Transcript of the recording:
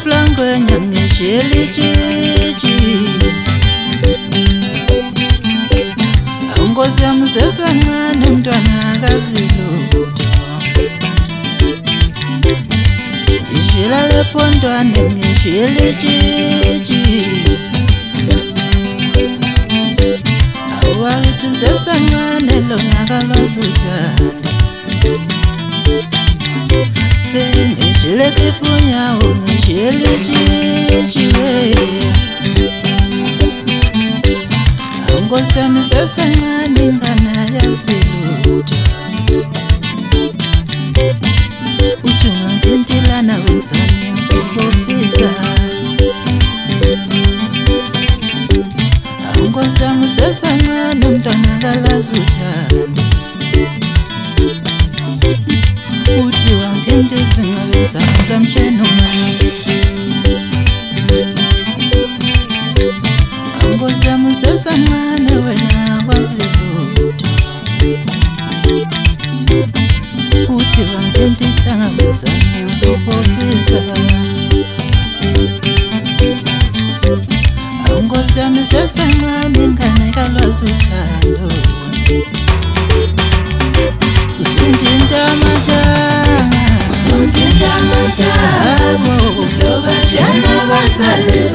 flango nyangesheli chichi Ngozi ya msesa ngane mtwana akaziluta Ngishila lepondwane ngishili chichi Awakitu sesa ngane lona kalwazutanda Ngishile kipunya ngishili chichi Ngozi ya msesa ngane ngana yaziluta Uchunga ntintilana wenzani ngizobopisa Ngozi ya msesa ngane mntwana kalwazuthanda Uthi wangitintisa ngawenzani zamtshena Ngozi ya msesa ngane wena kwaziluta Uthi wangitintisa ngawenzani ngizobopisa Ngozi ya msesa ngane ngane kalwazuthando Usundinda matanga Usundinda matanga Sobajana bazale